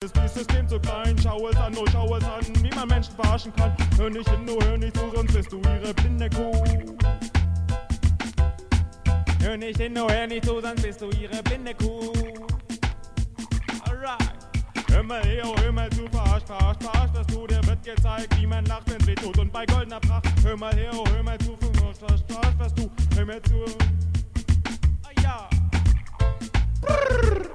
Ist dieses System zu klein, schau es an, oh schau es an, wie man Menschen verarschen kann. Hör nicht hin, oh hör nicht zu, sonst bist du ihre blinde Kuh. Hör nicht hin, oh hör nicht zu, sonst bist du ihre blinde Kuh. Alright. Hör mal her, oh hör mal zu, verarscht, was du, dir wird gezeigt, wie man lacht, wenn's weh tut und bei goldener Pracht. Hör mal her, oh hör mal zu, verarscht, was du, hör mir zu. Ah ja. Brrr.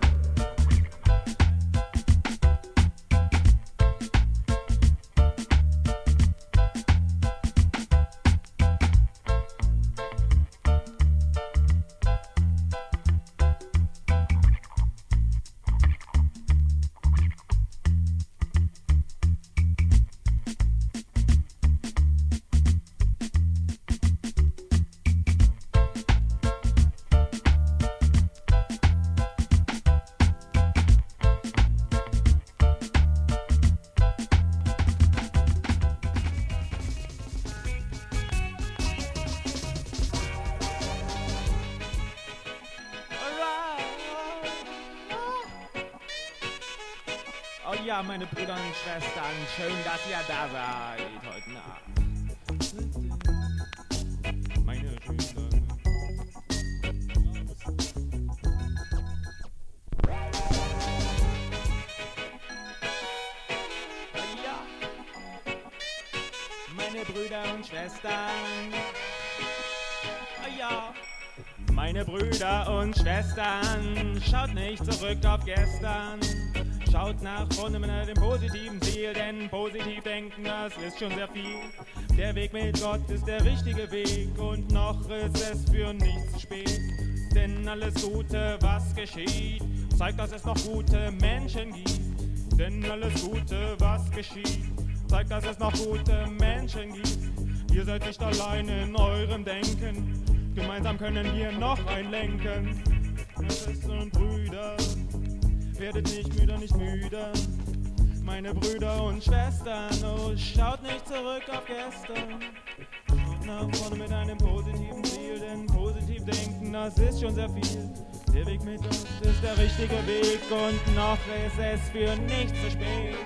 Ja, meine Brüder und Schwestern, schön, dass ihr da seid heute Nacht. Meine Schüler. Ja, meine Brüder und Schwestern. Ja, meine Brüder und Schwestern, schaut nicht zurück auf gestern. Schaut nach vorne mit einem positiven Ziel, denn positiv denken, das ist schon sehr viel. Der Weg mit Gott ist der richtige Weg und noch ist es für nichts zu spät. Denn alles Gute, was geschieht, zeigt, dass es noch gute Menschen gibt. Denn alles Gute, was geschieht, zeigt, dass es noch gute Menschen gibt. Ihr seid nicht allein in eurem Denken, gemeinsam können wir noch einlenken. Schwestern und Brüder, werdet nicht müde, nicht müde. Meine Brüder und Schwestern, oh, schaut nicht zurück auf gestern. Schaut nach vorne mit einem positiven Ziel, denn positiv denken, das ist schon sehr viel. Der Weg mit uns ist der richtige Weg und noch ist es für nichts zu spät.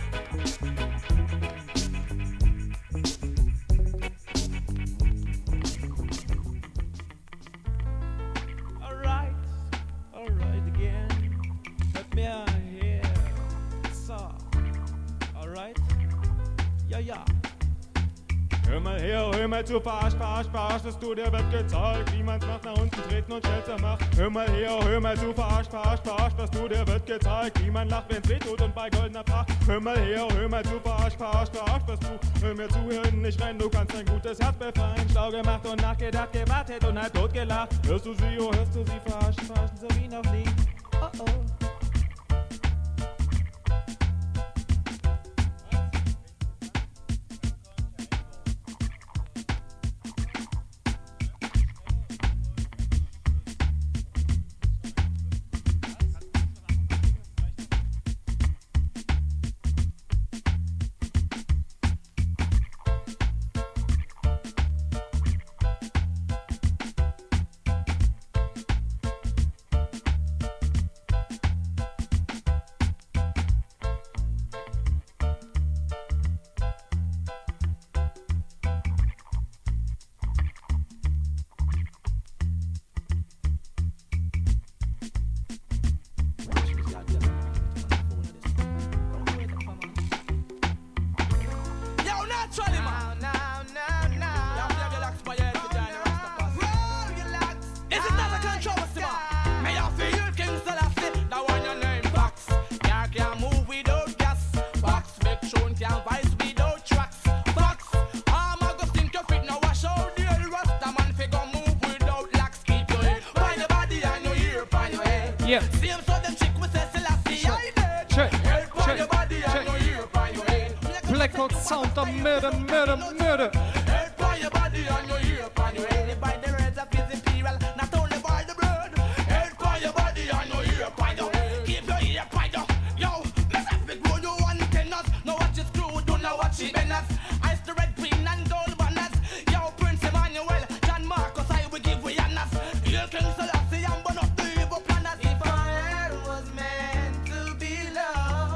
Hör mal zu, verarscht, was du, dir wird gezeigt, wie man's macht, nach unten treten und schnell zur Macht. Hör mal zu, verarscht, was du, dir wird gezeigt, wie man lacht, wenn's weh tut und bei goldener Pracht. Hör mal zu, verarscht, was du, hör mir zu, hier hinten nicht rein, du kannst dein gutes Herz befreien. Schlau gemacht und nachgedacht, gewartet und halb tot gelacht. Hörst du sie, verarschen so wie noch nie. Oh oh. Yeah. Blackbox Sound of murder. King Selassie and burn up the evil planners. If our head was meant to be loved,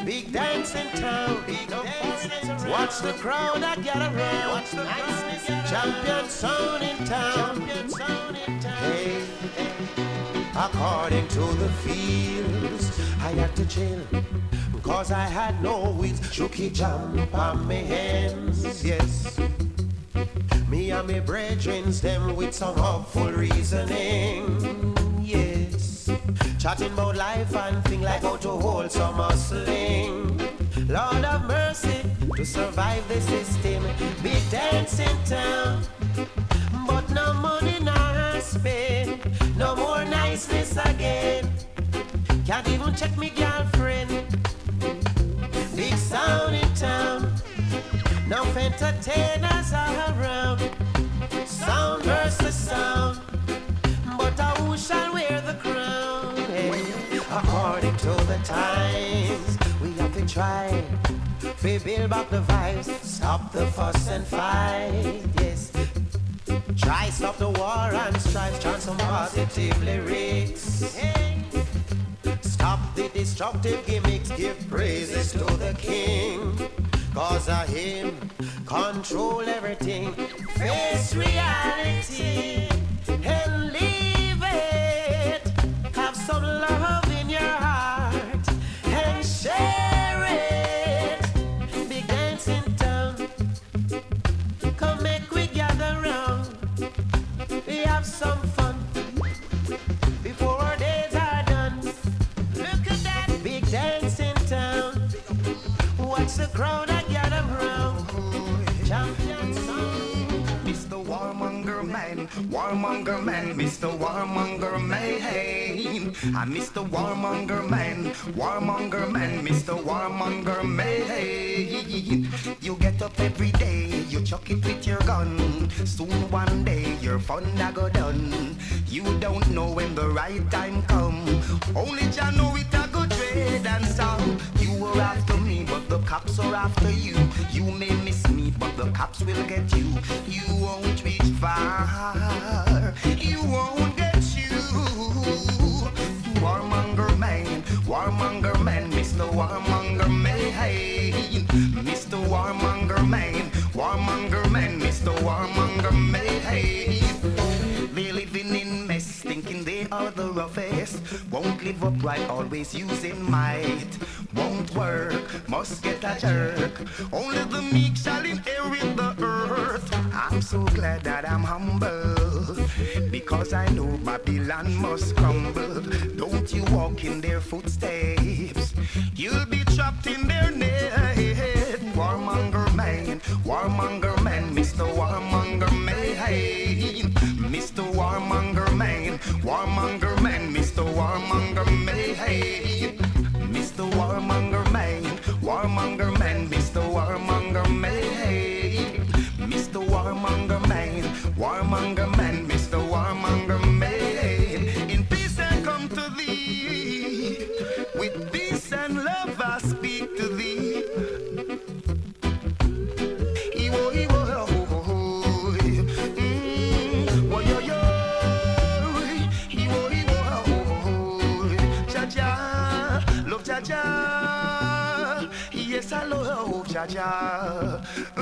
big dance in town. Watch the crowd that gather round. Champion sound in town. Hey, according to the fields, I had to chill, cause I had no wheels. Chucky jump on me hands, yes. Me and me brethren, them with some hopeful reasoning, yes. Chatting about life and things like how to hold some hustling. Lord of mercy, to survive the system. Big dance in town, but no money now spend. No more niceness again. Can't even check me girlfriend. Big sound in town, no entertainers are around. Sound versus sound, but who shall wear the crown? Hey, according to the times, we have to try to build back the vibes, stop the fuss and fight. Yes, try stop the war and strife, chant some positive lyrics. Hey, stop the destructive gimmicks, give praises to the King. Cause of him, control everything. Face reality and leave it. Have some love in your heart and share it. Big dance in town, come make we gather round. We have some fun before our days are done. Look at that big dance in town. Watch the crowd. Warmonger man, Mr. Warmonger man. I'm Mr. Warmonger man, Mr. Warmonger man. You get up every day, you chuck it with your gun. Soon one day your fun a go done. You don't know when the right time come. Only Jah know it a go trade and sound. You were after me, but the cops are after you. You may miss me, but the cops will get you. You won't reach far, you won't get you. Warmonger man, Mr. Warmonger man. Mr. Warmonger man, Mr. Warmonger man. They living in mess, thinking they are the roughest. Won't live upright, always using might. Won't work, must get a jerk. Only the meek shall inherit the earth. I'm so glad that I'm humble, because I know Babylon must crumble. Don't you walk in their footsteps, you'll be trapped in their net. Warmonger man, Mr. Warmonger man. Mr. Warmonger man, Mr. Warmonger man. Mr. Warmonger man, Mr. Warmonger man. Mr. Warmonger man, Mr. Warmonger man. In peace I come to thee, with peace and love I speak to thee. Yes, I love Jah.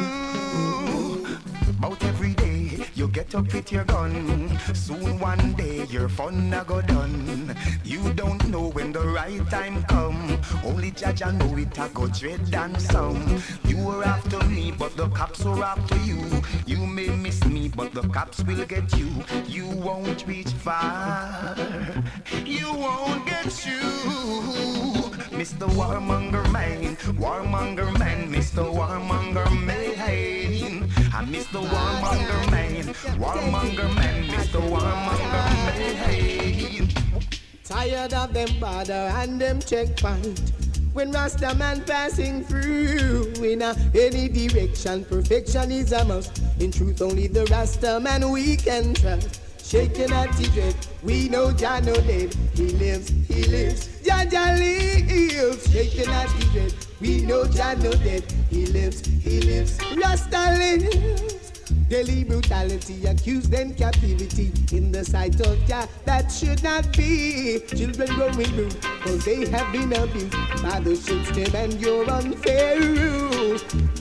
About every day you get up with your gun. Soon one day your fun a go done. You don't know when the right time come. Only Jah know it a go dread and some. You were after me, but the cops were after you. You may miss me, but the cops will get you. You won't reach far, you won't get you. Mr. Warmonger man, Mr. Warmonger man. I'm Mr. Warmonger man, Mr. Warmonger man. Tired of them bother and them checkpoint. When Rasta man passing through in any direction, perfection is a must. In truth, only the Rasta man we can trust. Shaking at the dread, we know Jah no dead. He lives, Jah lives. Shaking at the dread, we know Jah no dead. He lives, Rasta lives. Daily brutality, accused in captivity. In the sight of Jah, that should not be. Children growing rude, cause they have been abused by the system and your unfair rule.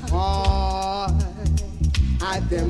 At them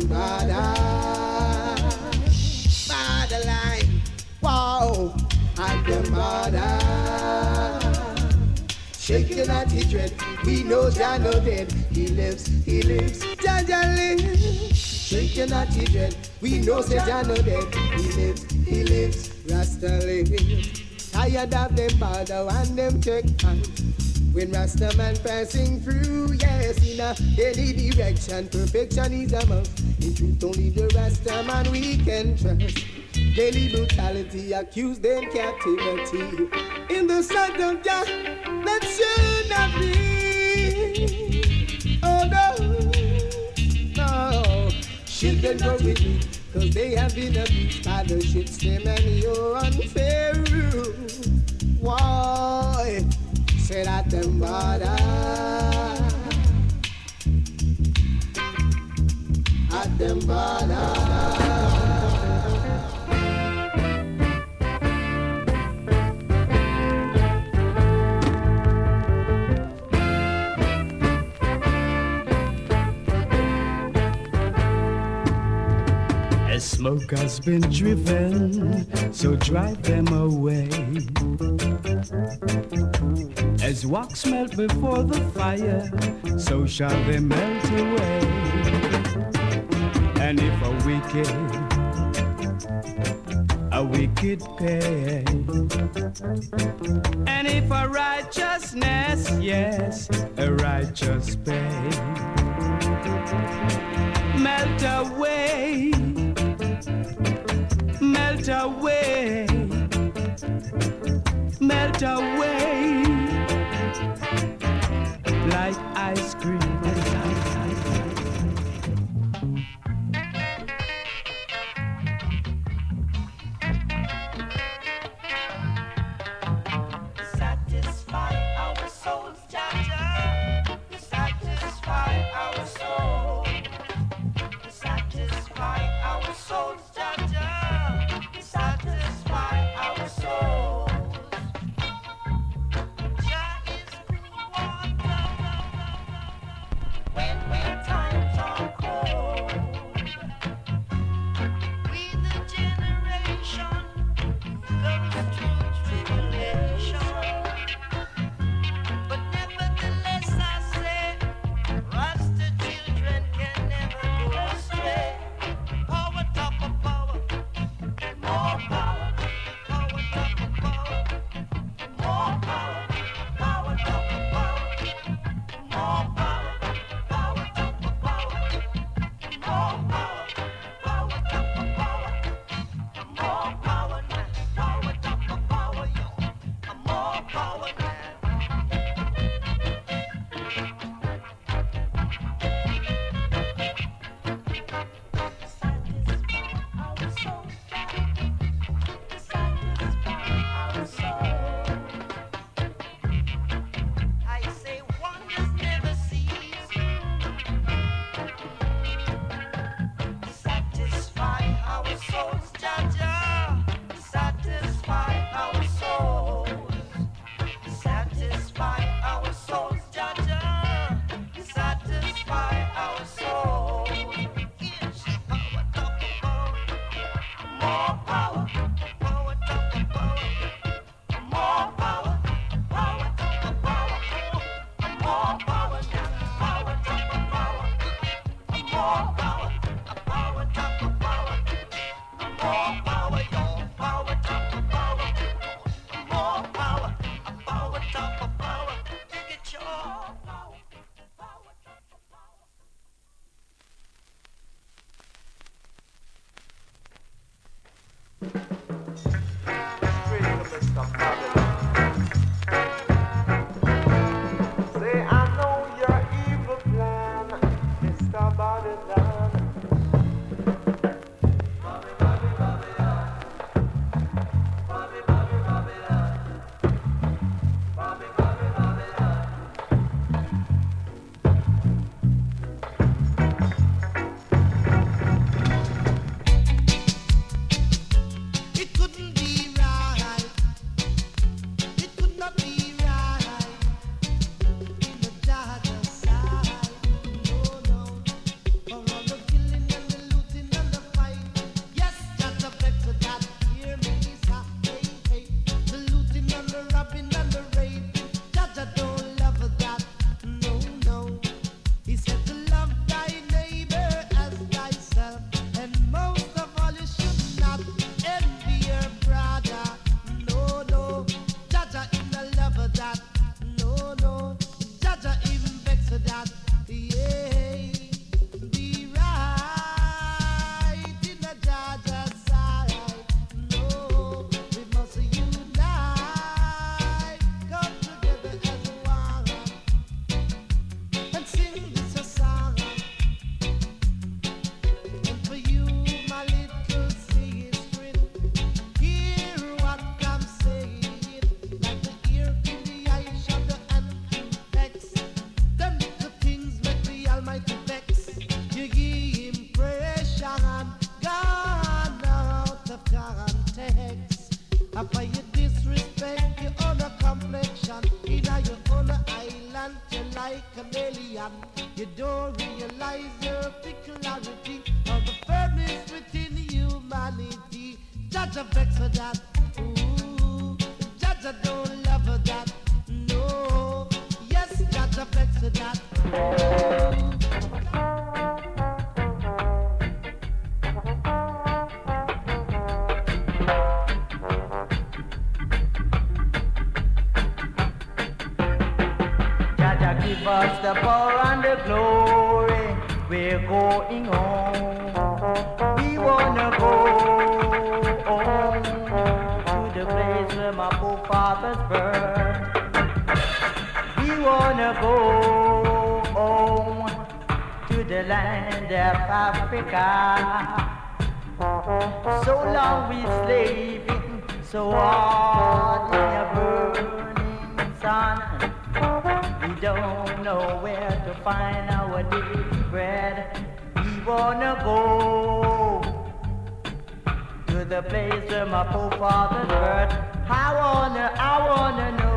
borderline, wow, at them border. Shaking at his dread, we know Jah no dead. He lives, Jah lives. Shaking at his dread, we know say Jah no dead. He lives, Rasta lives. Tired of them border and them checkpoints. When Rasta man passing through, yes, in any direction, perfection is a must. In truth, only the Rasta man we can trust. Daily brutality, accused in captivity. In the sight of Jah, that should not be. Oh no. Children go with me, cause they have been abused by the system and your unfair rule. Why? Say that them border. At them border. As smoke has been driven, so drive them away. As wax melt before the fire, so shall they melt away. And if a wicked pay, and if a righteousness, yes, a righteous pay, melt away. Melt away, melt away, like ice cream. Satisfy our souls, Jah. Satisfy our souls. Satisfy our souls, Jah. Satisfy our souls. Jah is cool water. chameleon. You don't realize your peculiarity of the firmness within humanity. Judge a vex for that. Ooh, judge a don't love for that. No, yes, judge a vex for that. Give us the power and the glory. We're going home. We wanna go home to the place where my forefathers burned. We wanna go home to the land of Africa. So long we slaving so hard in a burning sun. We don't know where to find our daily bread. We wanna go to the place where my forefathers birth. I wanna know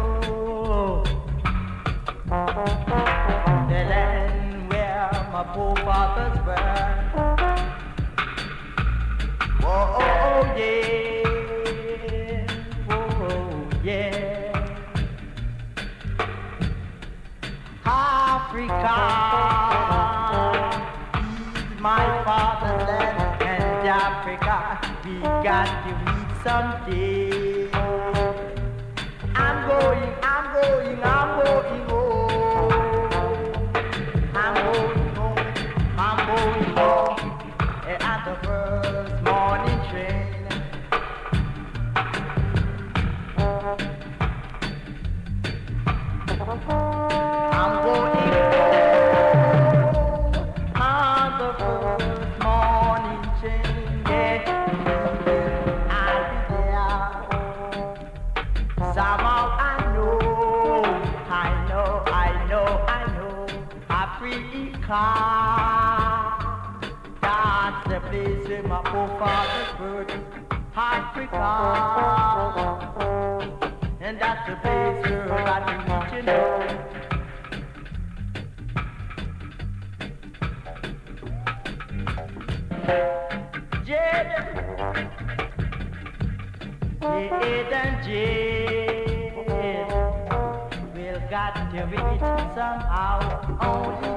the land where my forefathers birth. Oh, yeah, oh, yeah. Africa is my fatherland, and Africa we got to meet someday. I'm going home. I'm going home at the first morning train. I'm going on the first morning train. Yeah, I'll be there. Somehow I know Africa. That's the place where my forefathers birth. Africa. And that's the place where I got to meet you know. Jade and Jade, we'll got to meet somehow. Only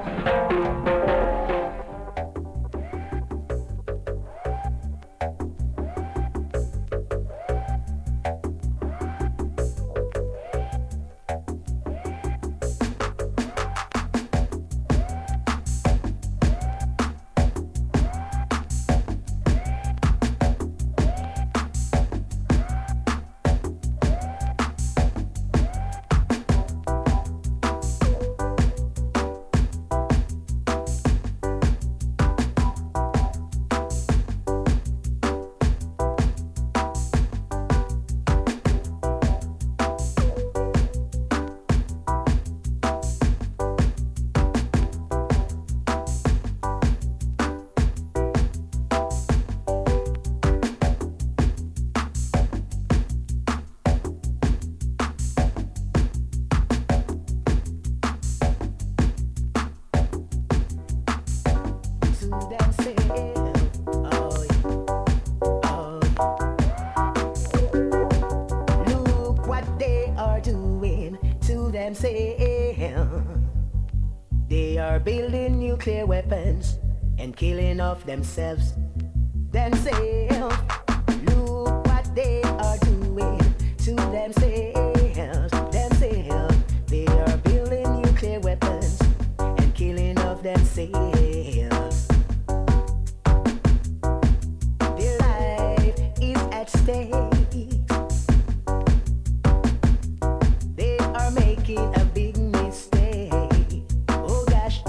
They are building nuclear weapons and killing off themselves. Themselves. Look what they are doing to themselves. Themselves. They are building nuclear weapons and killing off themselves. Their life is at stake. They are making a big mistake. Oh gosh.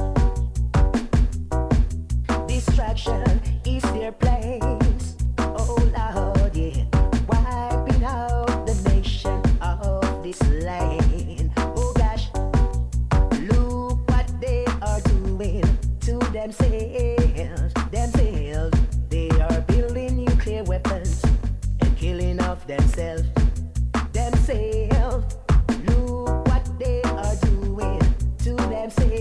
Distraction is their place. Oh Lord, yeah. Wiping out the nation of this land. Oh gosh. Look what they are doing to themselves. Themselves. They are building nuclear weapons and killing off themselves. Themselves. Look what they are doing to themselves.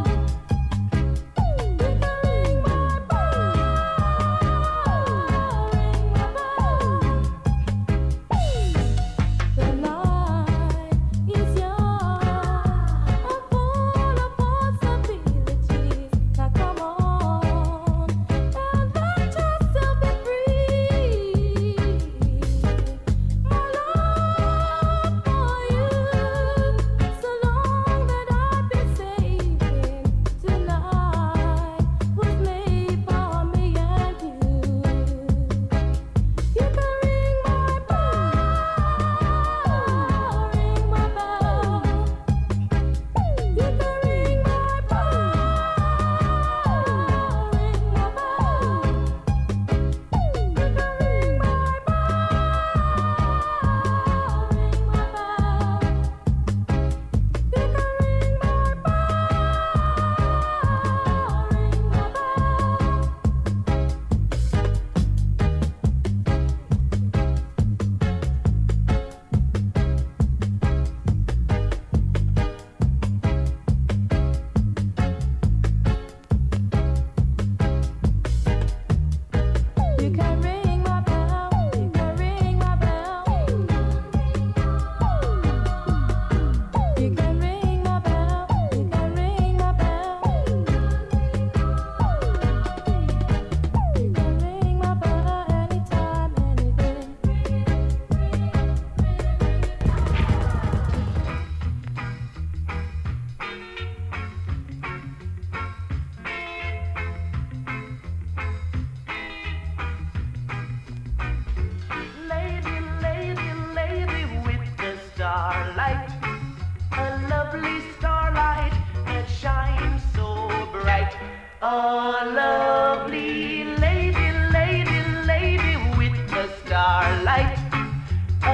a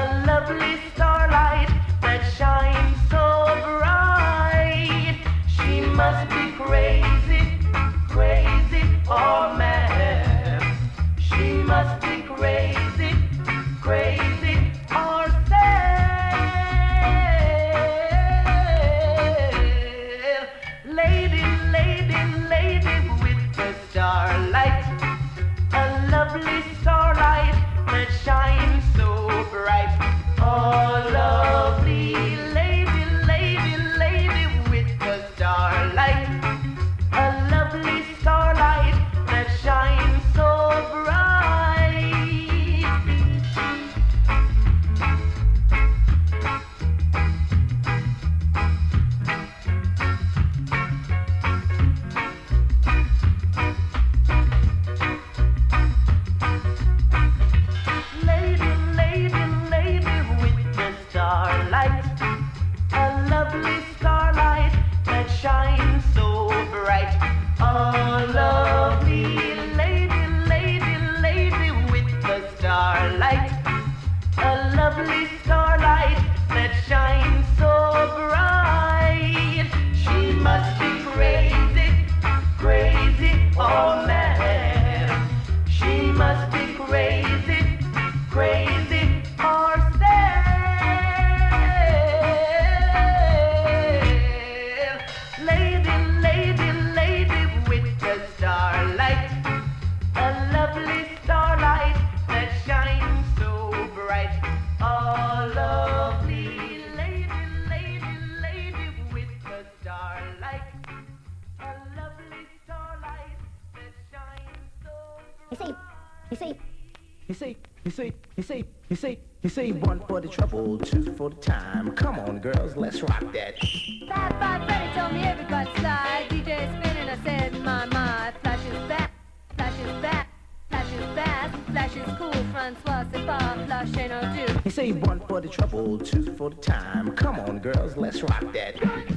one for the trouble, two for the time. Come on, girls, let's rock that. Bye, Freddy told me everybody slide. DJ spinning, I said, my, flash is back, flash is back, flash is fast, flash is cool, Francois, c'est pas, flash ain't no do. He say one for the trouble, two for the time. Come on, girls, let's rock that.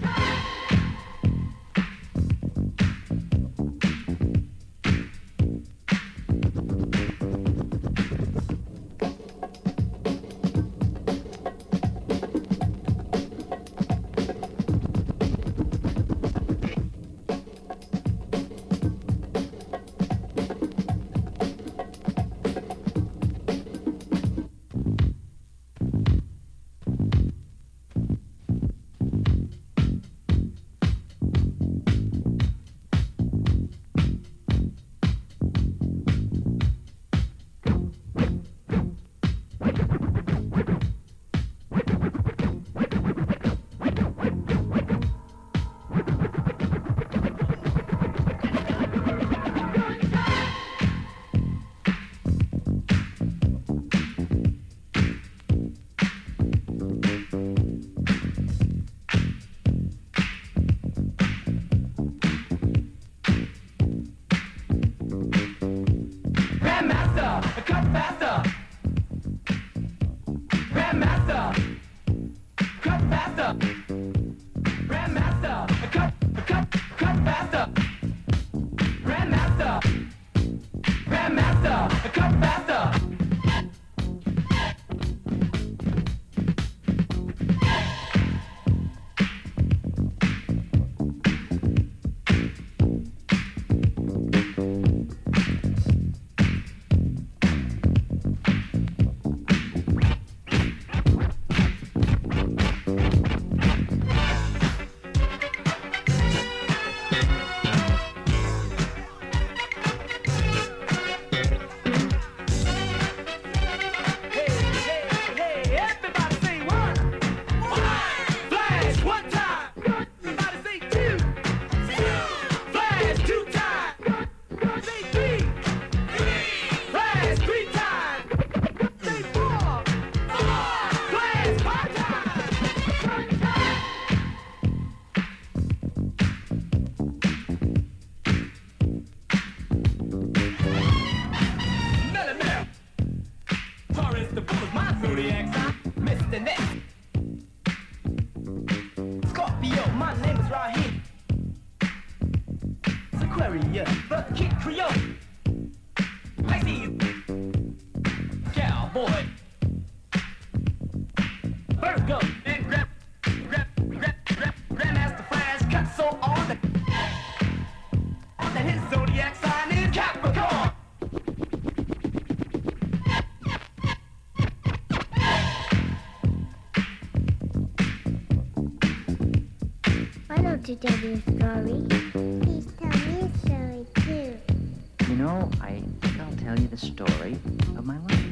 To tell you a story. Please tell me a story too. You know, I think I'll tell you the story of my life.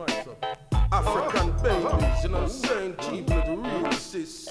African babies, you know what I'm saying? Keeping it real, sis.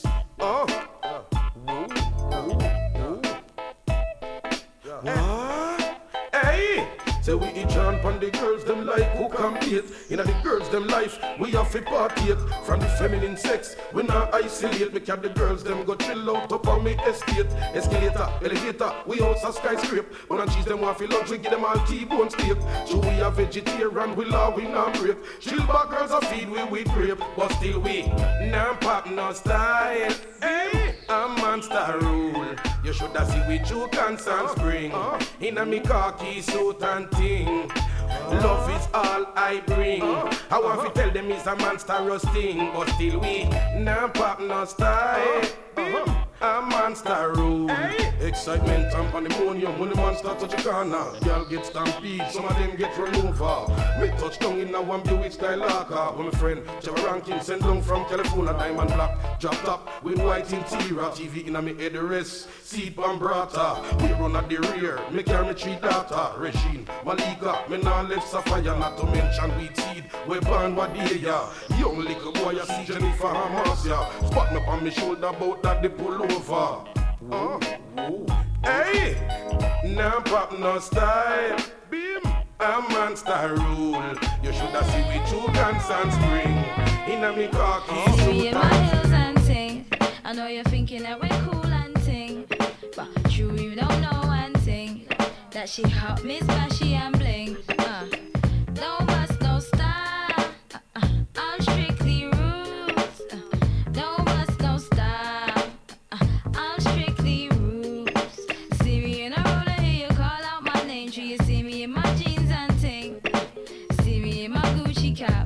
Hey! Say we eat on pon the girls them like who come date. Inna the girls them life we have to partake. From the feminine sex we not isolate. We carry the girls them go chill out up on me estate. Escalator, elevator, we house a skyscrape. When I cheese them want for lunch we give them all T-bone steak. So we are vegetarian, we law we not break. Chill back girls are feed we with grape. But still we nah pop no style. Hey, a monster rule. You should have see we two constant spring. Inna me khaki suit and thing. Love is all I bring. I want to tell them it's a monstrous thing. But still we nah pop no style. A monster rule. Excitement and pandemonium when the monster touch a corner. Y'all get stampede, some of them get run over. Me touch down in a one Buick style locker. When my friend Trevor Rankin send down from California, diamond black, drop top with white interior. TV in a me head rest, seat bambrata. We run at the rear, me carry me 3 daughter. Regine, Malika, me nah left Sapphire. Not to mention wheat seed, we born Wadia. Young little boy, I see Jennifer Hamasia. Spot me on me shoulder, about that they pull over. Hey, nah pop no style. Beam, a monster rule. You should have seen we two guns and spring. Inna me khaki suit. Me in my heels and ting. I know you're thinking that we're cool and ting, but true you don't know one thing. That she hot, Miss Bashy and bling. No bust, no style. I'm strictly roots. No bust, no style. I'm strictly roots. See me in a road and hear you call out my name. Do you see me in my jeans and ting? See me in my Gucci cap.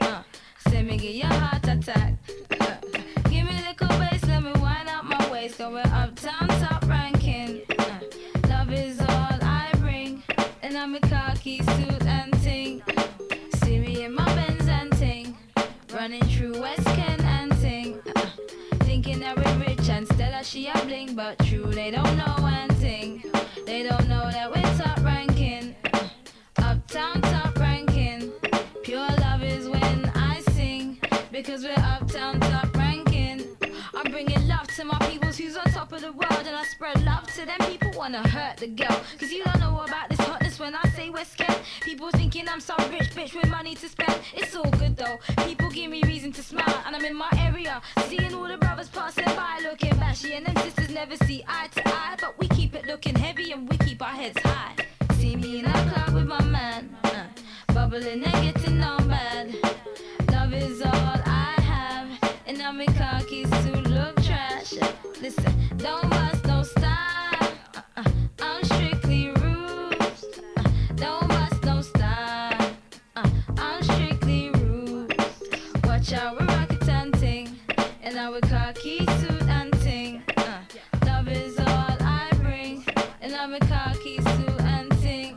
Say me get your heart attack. Give me a little bass, let me wind up my waist. Going uptown, top ranking. Love is all I bring. And I'm a khaki suit and ting. See me in my Benz and ting. Running through West Kent and ting. Thinking that we're rich and Stella she a bling. But true, they don't know one thing. They don't know that we're top ranking. Uptown, top ranking. Pure love is when I sing. Because we're uptown, top ranking. I'm bringing love to my peoples who's on top of the world. And I spread love to them people wanna hurt the girl. Cause you don't know about this hotness when I say West Kent. People thinking I'm some rich bitch with money to spend. It's all good though, people give me reason to smile. And I'm in my area, seeing all the brothers passing by looking bashy. And them sisters never see eye to eye. But we keep it looking heavy and we keep our heads high. See me in a club with my man, bubbling and getting on bad. Love is all I have, and I'm in khaki suit, look trash. Listen, don't bust no style. I'm strictly roots. Don't bust no style. I'm strictly roots. Watch out, we're rocket and ting, and I'm with khaki suit and ting. Love is all I bring, and I'm in khaki suit and ting.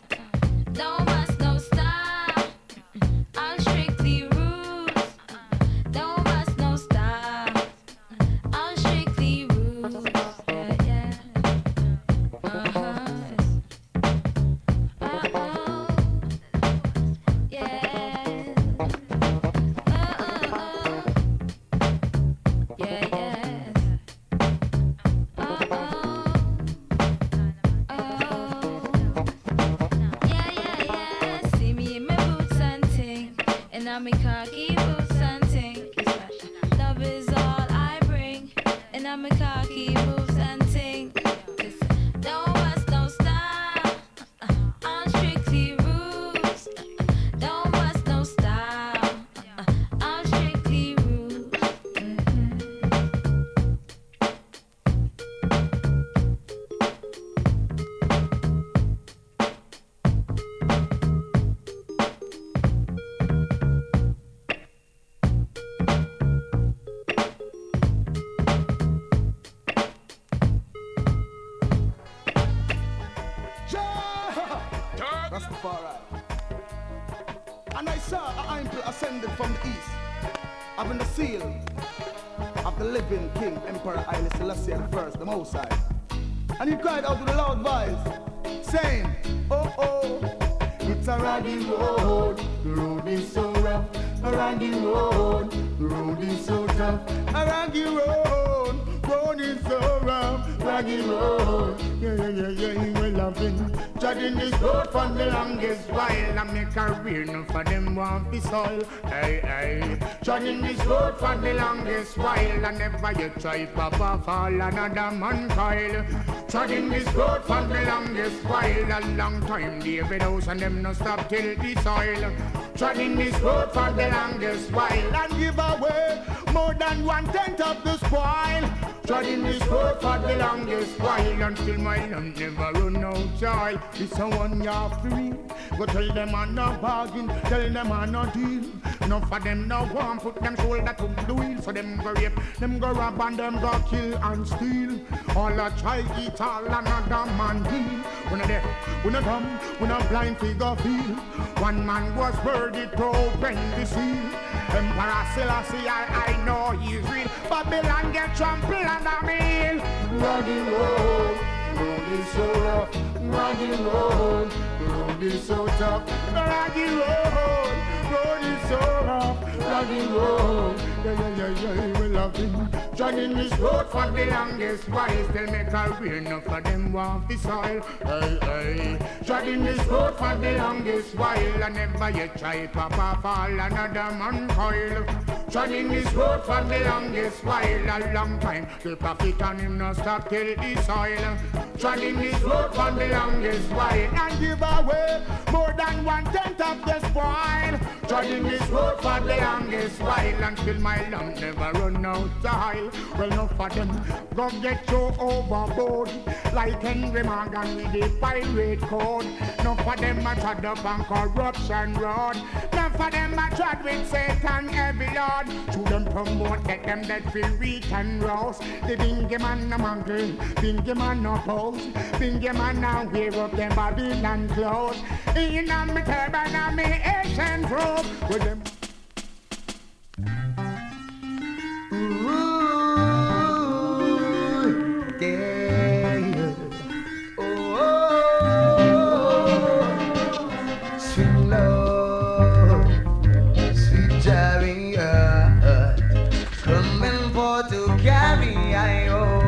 Don't bust no style. I'm strictly roots. Don't bust no style. I'm strictly roots. Yeah, yeah. Yeah. Yeah, yeah. See me in my boots and ting, and I'm in khaki boots and ting. Love is all I bring, and I'm in khaki boots and ting. Don't bust no style. I'm strictly roots. Don't bust no style. I'm strictly roots. Rastafari. And I saw an angel ascended from the east, having the seal of the living King Emperor Haile Selassie I, the Most High. And he cried out with a loud voice, saying, oh, oh, it's a ruddy road the road is so rough, a rocky road, the road is so tough, a rocky road, road is so rough, rocky road. Yeah, we loving, judging this road for the longest while. I make a career, no for them want the soil. Hey, judging this road for the longest while. I never yet try papa fall another man coil. Judging this road for the longest while. A long time, David House and them no stop till the soil. Judging this road for the longest while. And give away more than 1/10 of the spoil. Judging this road for the longest while. Until my land never run out child. It's a 1 year free. Go tell them I'm not bargain, tell them I'm not deal. Enough for them no one put them shoulder to the wheel. So them go rape, them go rob and them go kill and steal. All a try eat all another man deal. We no deaf, we no dumb, we no blind figure feel. One man was worthy to open the seal. Emperor Selassie, I know he's real. Babylon get trampled under me. Rocky road, road is so rough. Rocky road, road is so tough. Rocky road, road is so rough. Rocky road, yeah, we love him. Jogging this road for the longest while. Still make a real enough for them want the soil. Hey, jogging this road for the longest while. I never yet try papa fall another man coil. Jogging this road for the longest while. A long time, the prophet and him no stop till the soil. Jogging this road for the longest while. And give away more than 1/10 of the spoil. Jogging this road for the longest while. Until my lump never run out style. Well, enough for them go get you overboard. Like Henry Morgan with the pirate code. Enough for them a trod up on corruption road. Enough for them a trod with Satan every lord. To them promote, get them that feel weak and roast. The bingy man no mangle, bingy man no pose. Bingy man now wear up them Babylon clothes. In a me turban and me Asian robe. With them swing low, sweet chariot, coming for to carry I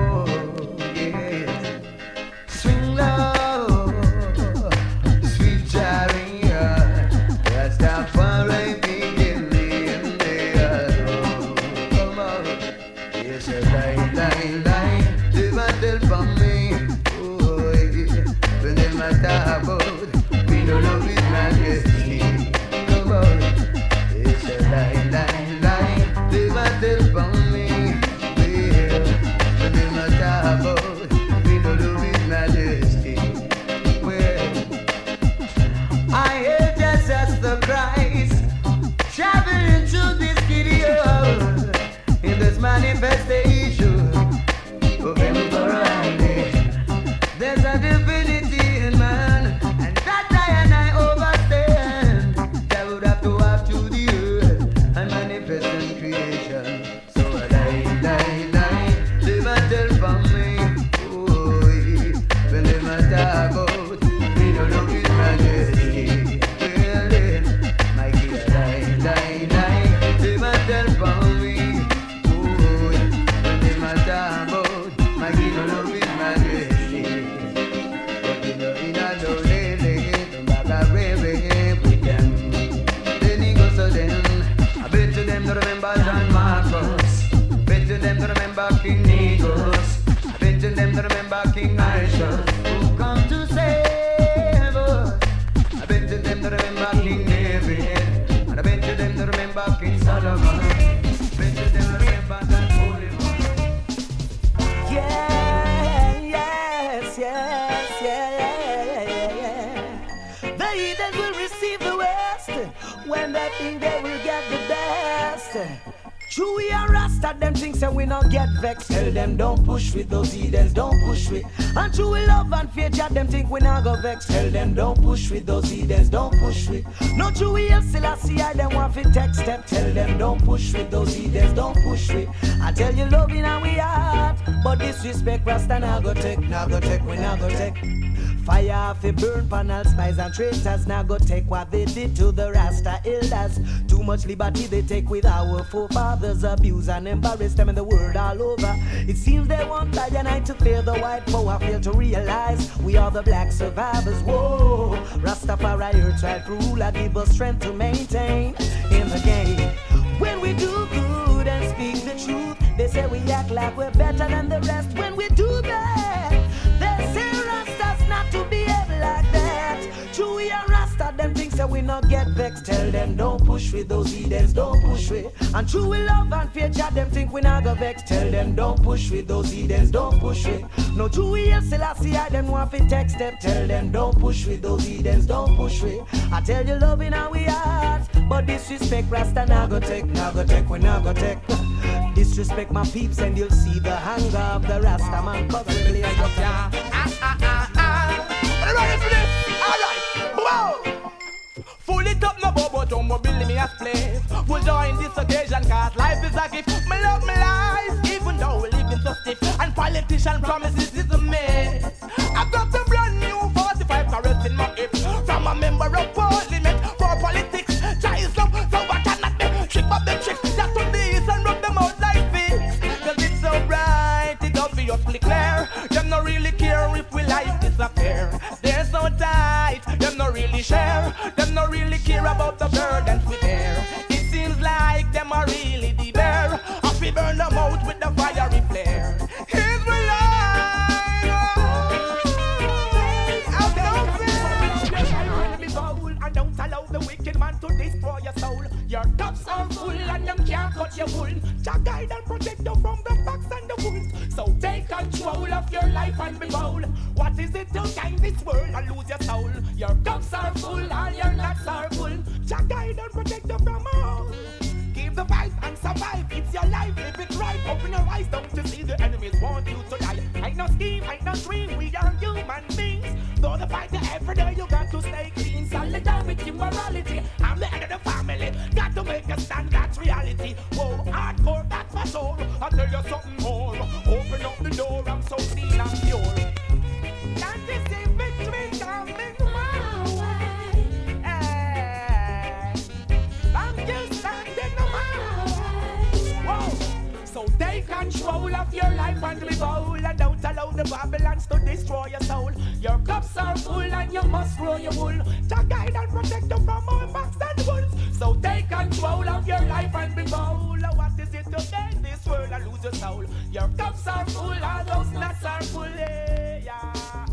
yes. Swing low, sweet chariot, that's the far I begin there. Come on, yes, lie, they might tell from me, when they might talk about, we don't know his majesty. Come on, it's a lie, they might tell from me, when they might talk about, we don't know his majesty. Well, I hear Jesus the Christ traveling through this video in this manifestation of Emperor Haile. There's a divinity in man, and that I overstand. That would have to have to the earth and manifest in creation. So I lie, they might tell from me, when they might talk about, we don't know his majesty. Well then, my kid, lie, they might tell from me, when they might talk about, my kid don't know his majesty. Remember John Marcos, bet to them to remember King Negus, bet to them to remember King Aisha, who come to save us. I bet to them to remember King David, and I bet to them to remember King Solomon, bet to them to remember that holy one. Yes. The heathen will receive the West when they think they will get the best. True, we are Rasta, them things that we not get vexed. Tell them don't push with those heathens, don't push with. And true, we love and fear Jah, them think we not go vex. Tell them don't push with those heathens, don't push with. No true, we have Selassie, I them want to take step. Tell them don't push with those heathens, don't push with. I tell you love in our heart, but disrespect Rasta, now go take, we now go take. Fire fi burn panel spies and traitors. Now go take what they did to the Rasta elders. Too much liberty they take with our forefathers. Abuse and embarrass them in the world all over. It seems they want I and I to fear the white power. Fail to realize we are the black survivors. Whoa, Rastafari earth right ruler give us strength to maintain in the game. When we do good and speak the truth, they say we act like we're better than the rest. When we do bad, they say Rastas not to behave like that. True, we are Rasta, them things that we not get vexed. Tell them don't push with those heathens, don't push with. And true, we love and fear Jah, them think we not go vex. Tell them don't push with those heathens, don't push with. No true, we hear Selassie, I them want to text step. Tell them don't push with those heathens, don't push with. I tell you love in our hearts, but disrespect Rasta now go take, we now go take. Disrespect my peeps and you'll see the hunger of the Rasta man. Cause we really are just ready for this? Alright, whoa! Full it up, no bobo, don't mobile me a split. We'll join this occasion, cause life is a gift. Me love my life, even though we live in so stiff. And politician promises is a myth. I've got a brand new 45 carats in my hip. From a member of parliament for politics. Try some, so I cannot be. Trick up the tricks, just on this and rub them out like this. Cause it's so bright, it's obviously clear. Them not really care if we life disappear. They're so tight, them not really share. Them not really care about the burdens we bear. It seems like them are really the bear. If we burn them out with the fiery flare. Here's my line. And don't allow the wicked man to destroy your soul. Your cups are full and them can't cut your wool. Jah guide and protect you from the fox and the wolves. So take control of your life and be bold. What is it to gain this world and lose your soul? Your cups are full and your nuts are full. Jah guide and protect you from all. Give the fight and survive. It's your life, live it right. Open your eyes, don't you see the enemies want you to die? Ain't no scheme, ain't no dream. We are human beings. Though the fight every day, you got to stay clean. Solidarity, morality. I'm the head of the family. Got to make a stand, that's reality. Whoa, hardcore, that's my soul. I'll tell you something more. Open up the door, I'm so clean and pure. Can't you see victory coming my way? Hey, I'm just standing on my way. Whoa, so take control of your life and be bold. And don't allow the Babylons to destroy your soul. Your cups are full and you must grow your wool. To guide and protect you from all fox and wolves. So take control of your life and be bold. What is it to gain this world and lose your soul? Your cups are full and those nuts are full. Yeah.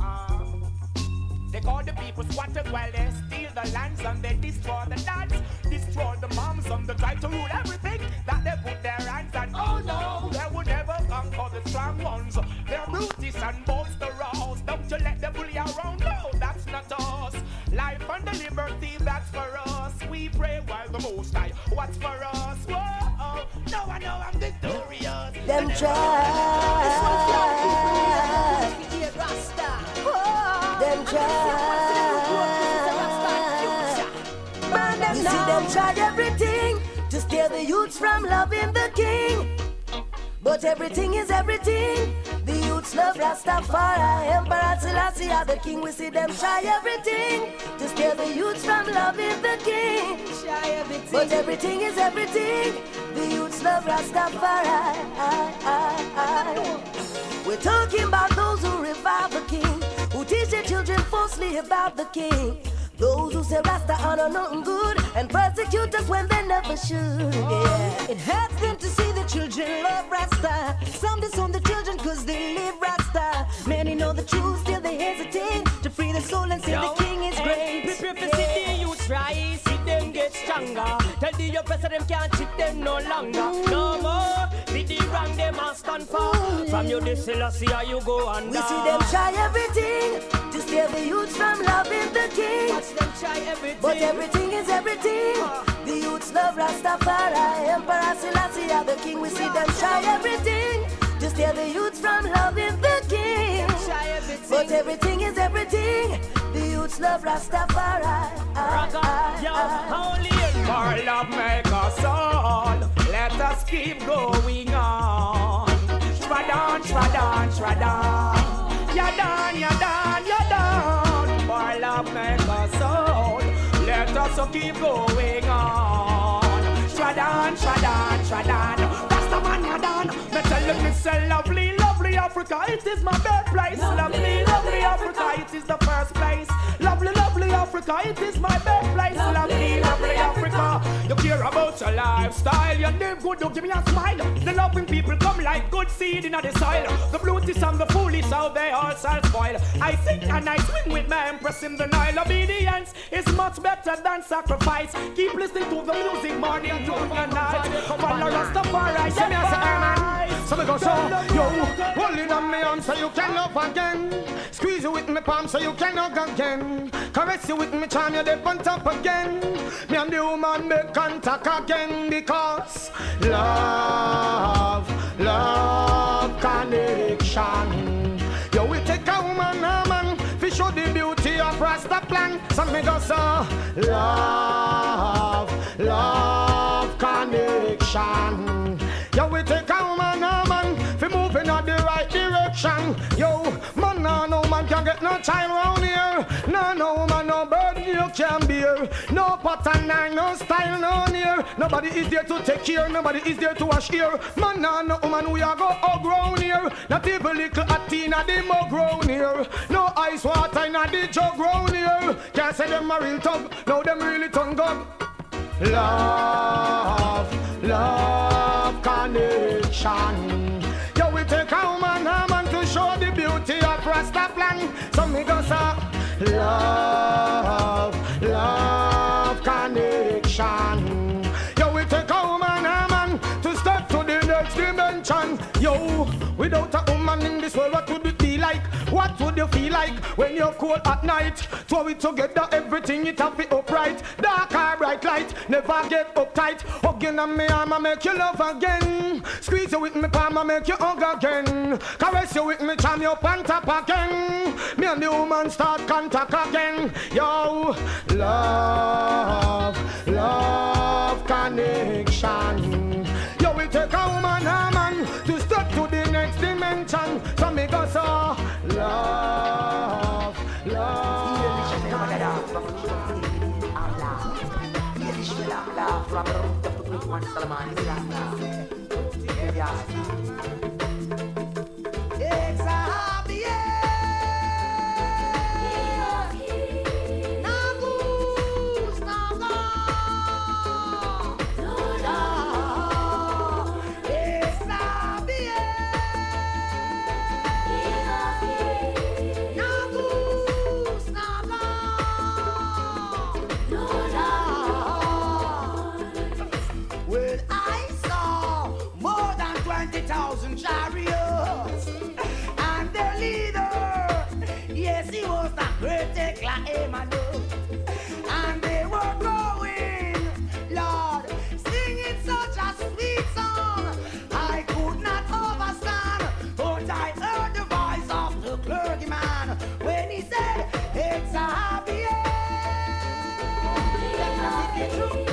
They call the people squatters while they steal the lands and they destroy the dads, destroy the moms and they try to rule everything that they put their hands on. Oh no, they would never conquer the strong ones. They're brutish and boisterous. Don't you let them bully around. No, that's not us. Life and the liberty, that's for us. We pray while the Most High watch for us. Whoa, no, I know I'm victorious. Them try. Them try. Man, you see them try everything to steer the youths from loving the king. But everything is everything. The youths love Rastafari. Emperor Selassie are the king. We see them try everything to steer the youths from loving the king. But everything is everything. The youths love Rastafari. We're talking about those who revive the king, who teach their children falsely about the king. Those who say Rasta honor nothing good and persecute us when they never should. Yeah. It hurts them to see the children love Rasta. Some disown the children cause they live Rasta. Many know the truth, still they hesitate to free the soul and say the king is great. Prepare to see the youth rise, see them get stronger. Tell the oppressor them can't cheat them no longer. No more, see the wrong them must stand for. From you this Selassie how you go under. We see them try everything to steer the youth from loving the king. Them try everything. But everything is everything. The youths love Rastafari. Emperor Selassie are the king. We see them try everything to steer the youths from loving the king. But everything is everything. The youths love Rastafari. Only for love make us all. Let us keep going on. Shradan, shradan, shradan. You're done, you're done, you're done. so keep going on. Shradan, Shradan, Shradan. Rastaman Yadan. Me tell you me say lovely, lovely Africa, it is my birthplace. Lovely, lovely Africa, it is the first place. Lovely, lovely Africa, it is my birthplace. Lovely, lovely Africa. You care about your lifestyle, you live good, you give me a smile. The loving people come like good seed in the soil. The brutish and the foolish, how they all shall spoil. I sing and I swing with my empress in the Nile. Obedience is much better than sacrifice. Keep listening to the music morning, to the night. Follow Rastafari, say me a say, so me go so, yo, hold it on me arm so you can love again. Squeeze you with me palm so you can hug again. Caress you with me charm, you dip on top again. Me and the woman make contact again. Because love, love connection. Yo, we take a woman, a man, we show the beauty of Rasta plan. So me go so, love, love connection. Yo, we take a woman, a man, we moving in the right direction. Yo, man, no man can get no child round here. No man, no bird you can bear. No pattern, no style, no near. Nobody is there to take care, nobody is there to wash here. Man, no woman, we are go hug round here. Not even little Athena, the mug round here. No ice water in the jug round here. Can't say them a real tub, no them really tongue gug. Love, love connection. Yo, we take a woman, a man to show the beauty of Rasta plan. So me go so, love, love connection. Yo, we take a woman, a man to step to the next dimension. Yo, without a woman in this world, what would it be like? What would you feel like when you're cold at night? Throw it together, everything it have it upright. Dark or bright light, never get uptight. Hugging on me arm, I make you love again. Squeeze you with me palm, I make you hug again. Caress you with me charm, you on top again. Me and the woman start contact again. Yo, love, love connection. Yo, we take a woman, a man to step to the next dimension. So me go so, love, love. It's a happy year. Chariots and the leader, yes, he was the great Emmanuel, and they were going, Lord, singing such a sweet song. I could not understand, but I heard the voice of the clergyman when he said, it's a happy year. Let us see the truth.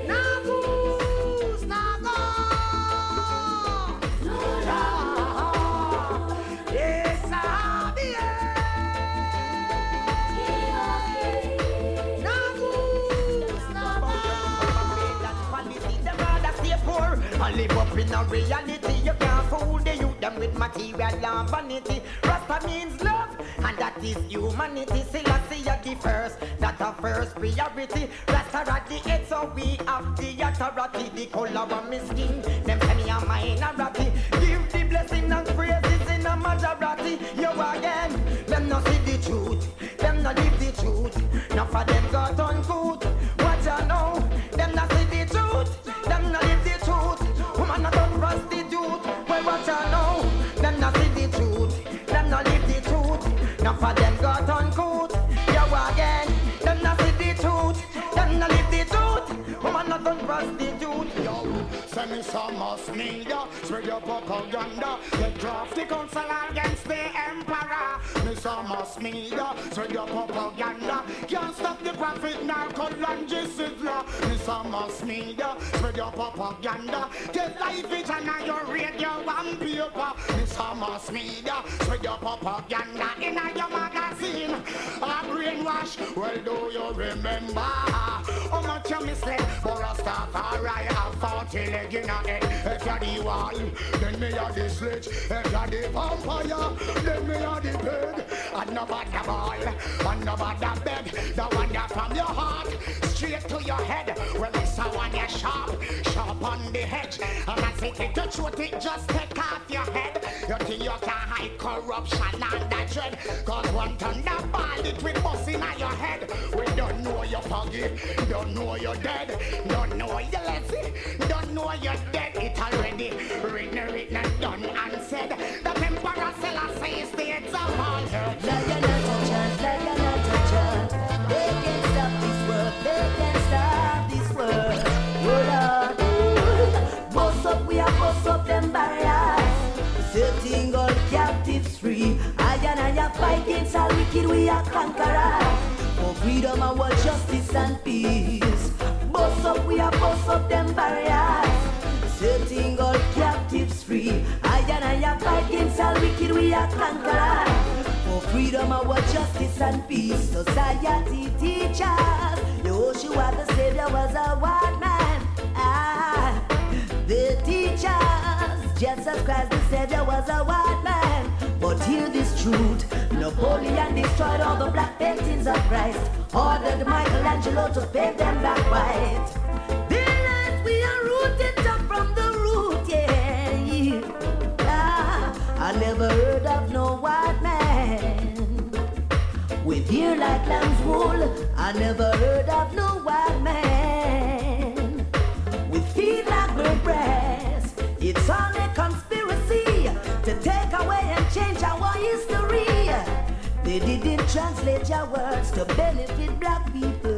Live up in a reality, you can't fool the youth them with material and vanity. Rasta means love, and that is humanity. Selassie are the first, that a first priority. Rasta radiate, so we have the authority. The color of my skin, them say me a minority. Give the blessing and praises in a majority. You again, them not see the truth, them not live the truth. Now for them got on good, what you know, them not see the truth, them not live the truth. Woman not done prostitute, well what you know, them not see the truth, them not live the truth. Now for them got on good, you again, them not see the truth, them not live the truth. Woman not done prostitute. Yo, send me some mass media, spread your propaganda, get drafty counsel against the emperor. Me some mass media, spread your propaganda, can't stop the profit, narco and Gisela. Me some mass media, spread your propaganda, get live vision on your radio and paper. Me some mass media, spread your propaganda in your magazine. magazine. A brainwash, well, do you remember how much you misled for a start? Alright, have 40 leg in a head. If you're the wall, then me are the sledge. If you're the vampire, then me are the bed. And no bad the ball, and no bad the bed. The one that from your heart straight to your head. Well, it's a one you sharp on the hedge. And I say take the truth, it just take off your head. You think you can hide corruption and that dread? Cause one thunderball, it will bust in your head. We don't know you're foggy, don't know you're dead, don't know you're lazy, don't know you're dead. It already written and done and said. The Emperor Selassie is the heads of all earth. Like you're not a chance, like you're not a chance. They can't stop this world, they can't stop this world. Oh Lord, boss up, we are boss up them barriers. Setting all captives free. I fight against all wicked, we are conquerors. For freedom, our justice and peace. Boss up, we are boss up them barriers. Setting all captives free. I fight against all wicked, we are conquerors. For freedom, our justice and peace. Society teachers, Yeshua the Savior was a white man. The teachers, Jesus Christ the Savior was a white man. But hear this truth, Napoleon destroyed all the black paintings of Christ. Ordered Michelangelo to paint them black white. Villains, we are rooted up from the root, yeah. I never heard of no white man with hair like lamb's wool. I never heard of no white man with feet like bird breast. It's all a conspiracy to take away and change our history. They didn't translate your words to benefit black people.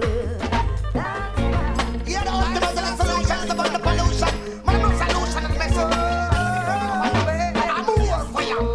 You know what the solution is about the pollution. My no solution is message. I'm more for you.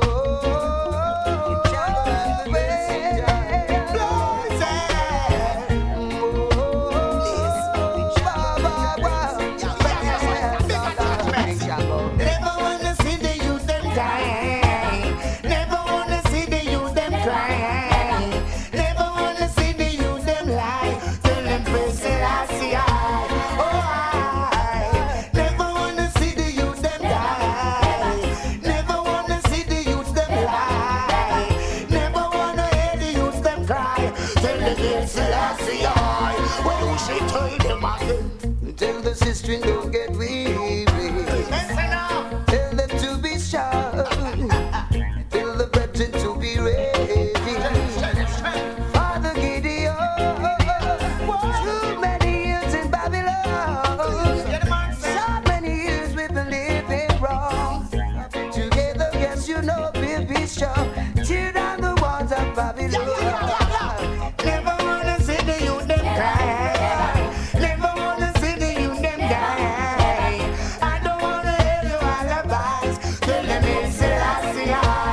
Never wanna see the youth them die. Never wanna see the youth them cry. Never wanna see the youth them lie. Tell them face it, I see I. Oh, I never wanna see the youth them die. Never wanna see the youth them lie. Never wanna hear the youth them cry. Tell them face it, I see I. Well, she told them again. Tell the sister don't get weary. Tell them to be strong. Tell the brethren to be ready. Father Gideon, too many years in Babylon. So many years we've been living wrong. Together, yes, you know we'll be strong. Tear down the walls of Babylon. Never wanna see the youth them cry. Never wanna see the youth them die. I don't wanna hear your alibis. Tell them it's Selassie I.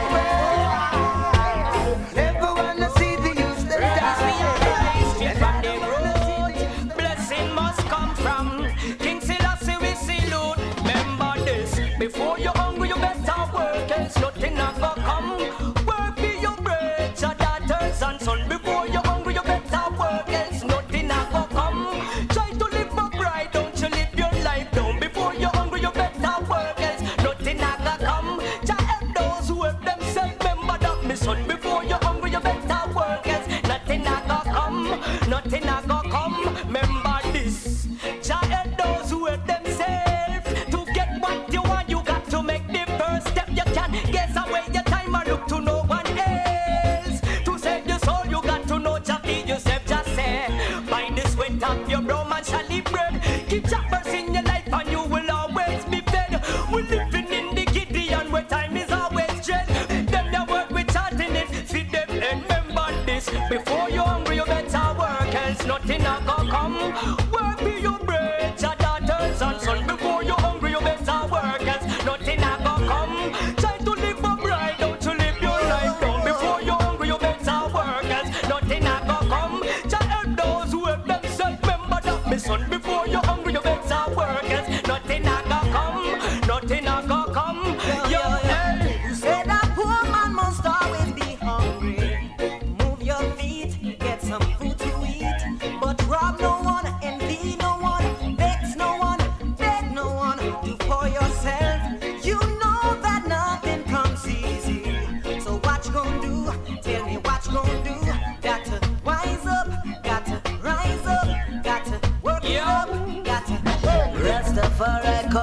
Never wanna see the youth them die. Straight from the road, blessing must come from King Selassie we salute. Remember this, before you're hungry you better work, else nothing not gonna come. Work for your bread, your daughters and son. Before you're hungry you better work, else nothing not gonna come. Try to live upright, don't you live your life down. Before you're hungry you better work, else nothing not gonna come. Just help those who help themselves, remember that my son. Before you're hungry you better work, else nothing not gonna come. Nothing not gonna come. Remember this. Just help those who help themselves. To get what you want, you got to make the first step. You can guess away your time and look to no one else. To save your soul, you got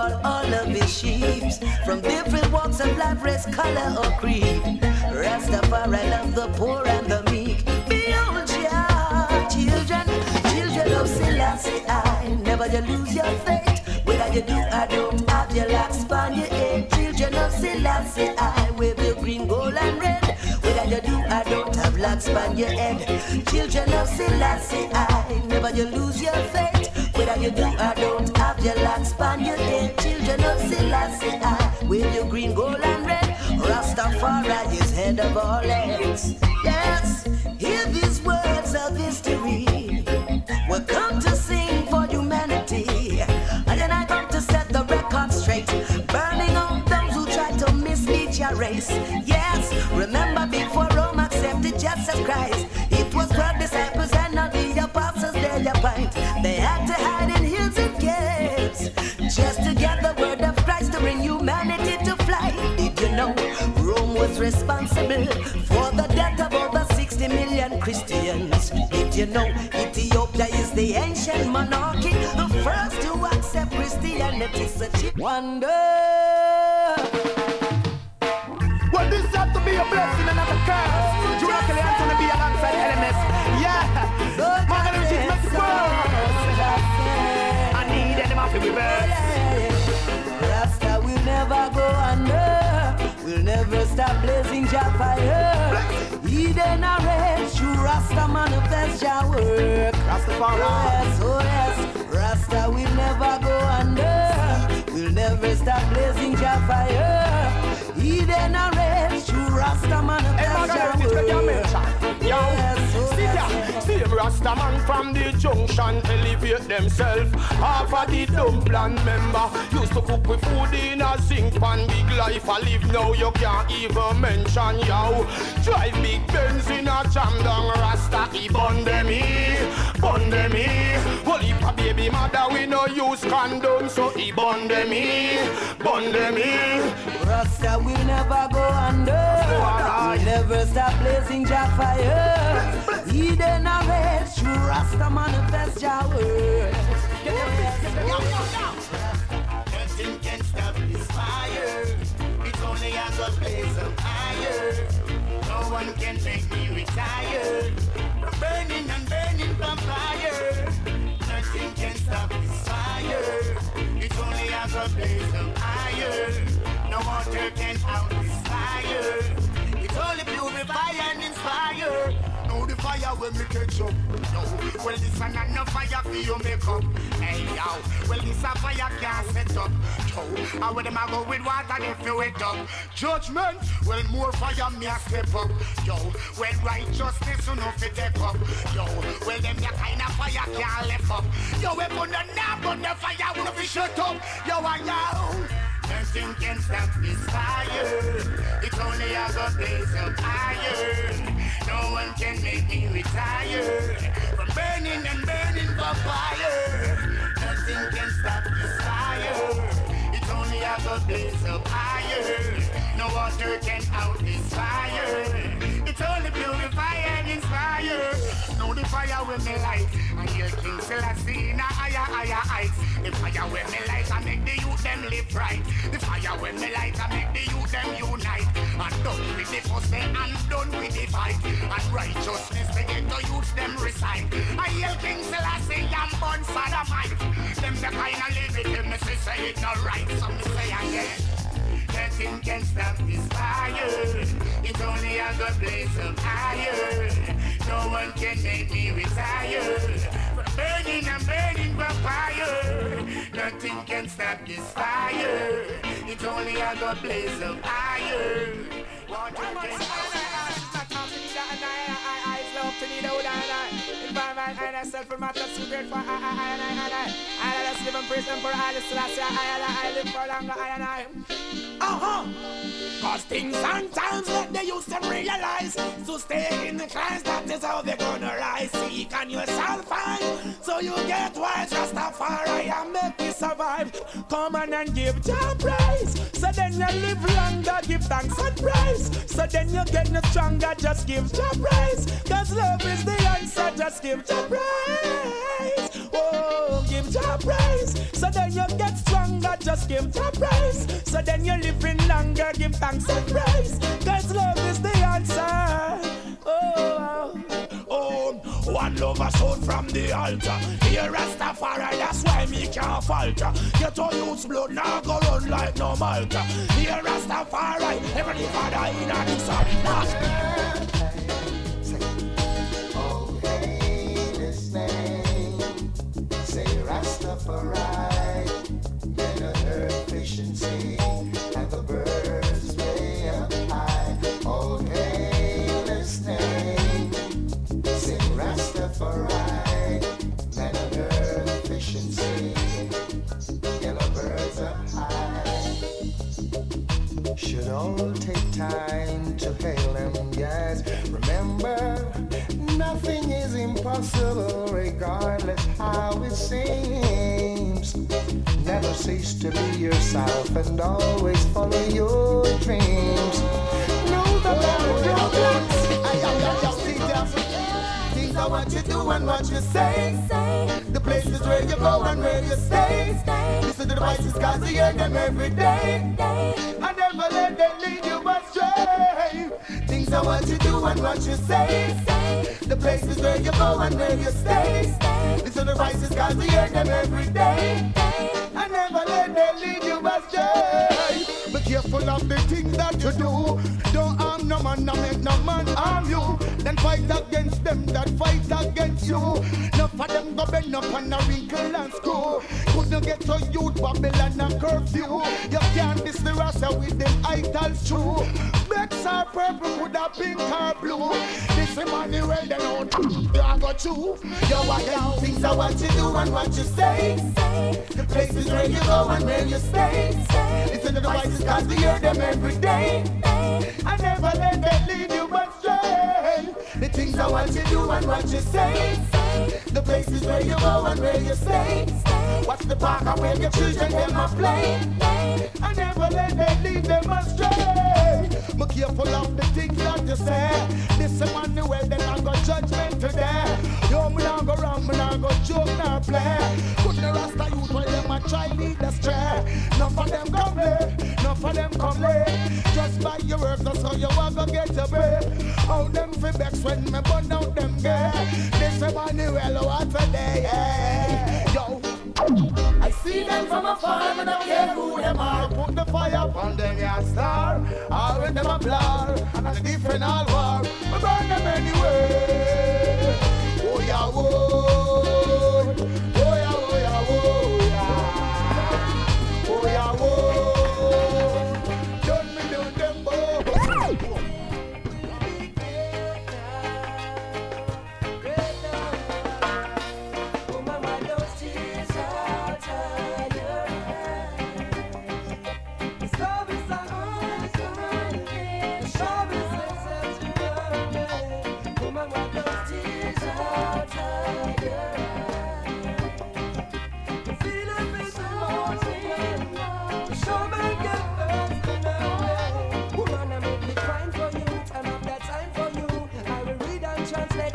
called all of his sheep from different walks of life, race, color, or creed. Rastafari love the poor and the meek. Behold ya, children of Selassie, never you lose your faith. Whether you do or don't have your locks on your head. Children of Selassie, wave your green, gold, and red. Whether you do or don't have locks on your head. Children of Selassie, never you lose your faith. Whether you do or don't have your locks on your head. Children of Selassie, wave your green, gold, and red. Rastafari is head of all heads. Yes, hear these words of history. We'll come to sing for humanity. And then I come to set the record straight. Burning out those who try to mislead your race. Yes, remember before Rome accepted Jesus Christ, it was 12 disciples and not the apostles there you find. They had to hide in hills and caves just to get the word of Christ to bring humanity to flight. Did you know Rome was responsible for the death of over 60 million Christians? Did you know Ethiopia is the ancient monarchy, the first to accept Christianity? Such a wonder. Well, this has to be a blessing and not a curse. Directly Anthony be alongside LMS. Yeah. Margaret is make the world. I need them off the reverse. Rasta will never go under. We'll never stop blazing Jah fire. Eden a rage, true Rasta manifest Jah work. Rastafari. Oh yes, Rasta will never go under. We'll never stop blazing Jah fire. Eden a rage, true Rasta manifest Jah work. See them Rasta man from the junction elevate themselves. Half of the dumpling member used to cook with food in a zinc pan. Big life I live now, you can't even mention yo. Drive big Benz in a jam down Rasta. He bun them Well, if a baby mother we no use condom, so he bun them Rasta will never go under. We'll never stop blazing Jah fire. Eden a rage, true Rasta manifest Jah word. Nothing can stop this fire. It only has a blaze of fire. No one can make me retire. From burning and burning from fire. Nothing can stop this fire. It only has a blaze of fire. No water can out this fire. It only purify and inspire. Know the fire when me catch up. No, well this one and no fire for you make up. Hey yo, well this a fire can't set up. Yo, how would them a go with water if you wet up? Judgment, well more fire me a step up. Yo, well righteousness you know fit take up. Yo, well them the kind of fire can't lift up. Yo, we put the knob on the fire, we no fi shut up. Yo, and yo. Nothing can stop this fire. It only has a blaze of fire. No one can make me retire from burning and burning for fire. Nothing can stop this fire. It only has a blaze of fire. No water can out this fire. It only purify and inspire. Know the fire with me light. And hear King Selassie in a higher heights. The fire with me light and make the youth them live right. The fire with me light and make the youth them unite. And done with the fuss and done with the fight. And righteousness they get to youth them recite. I hear King Selassie and born sodomite. Them the kind of live it, them say it not right. Some say again. Nothing can stop this fire. It only has a blaze of fire. No one can make me retire from burning and burning for fire. Nothing can stop this fire. It only has a blaze of fire. Water can to need out and environment and a self-matter secret for I just live in prison for I just I live for longer I cause things and times that they used to realize to stay in the class, that is how they're gonna rise. Seek on yourself find so you get wise. Rastafari and make me survive. Come on and give Jah praise. So then you live longer, give thanks and praise. So then you get no stronger, just give Jah praise. Cause love is the answer, just give Jah praise. Oh, give Jah praise. So then you get stronger, just give the praise. So then you're living longer, give thanks and praise. Cause love is the answer. Oh, oh, one lover sound from the altar. Here Rastafari, that's why me can't falter. Get all youth's blood, now go run like no Malta. Here Rastafari, every father in a this Oh, hey, this name, say Rastafari, then I heard fish and sea, and the birds way up high. Oh, hey, this name, say Rastafari, then I heard fish and sea, yellow birds up high. Should all take time to hail them, yes. Remember, nothing is impossible regardless how it seems. Never cease to be yourself and always follow your dreams. Know the paradox. Things are what you do and what you say. The places where you go and where you stay. Listen to the voices cause you hear them every day. I never let them lead you astray. Things are what you do and what you say. The places where you go and where you stay. Listen to the voices cause you hear them every day. I never let them lead you astray. Be careful of the things that you do. Don't harm no man, no make no man harm you. Then fight against them that fight against you. Enough of them go bend up on a wrinkle and screw. Couldn't get to youth, Babylon and curfew. You can't diss the Rasta with them idols true. Blacks are purple, with a pink or blue. This Emmanuel, they know I got you. Yo, what them things are what you do and what you say. The places where you go and where you stay. Listen to the voices cause we hear them every day. I never let them lead you astray. The things are what you do and what you say. The places where you go and where you stay. Watch the park and where your children them a play. I never let them lead them astray. Be careful of the things that you say. This Emmanuel, then I got judgment today. Yo, me not go wrong, me not go joke, not play. Couldn't Rasta youth while them a try lead astray. None of them come late, none of them come late. Just by your works, that's how you want to get your bread. How them fi vex when me burn out them gay. This Emmanuel, what a day, yeah. Yo, I see them from afar, but I don't care who them are. Put the fire upon them, yeah, star. All with them a blur, and a different all war. We burn them anyway. Oh yeah, oh, oh yeah, oh yeah, oh yeah, oh yeah, oh. Don't me do them, oh. Translate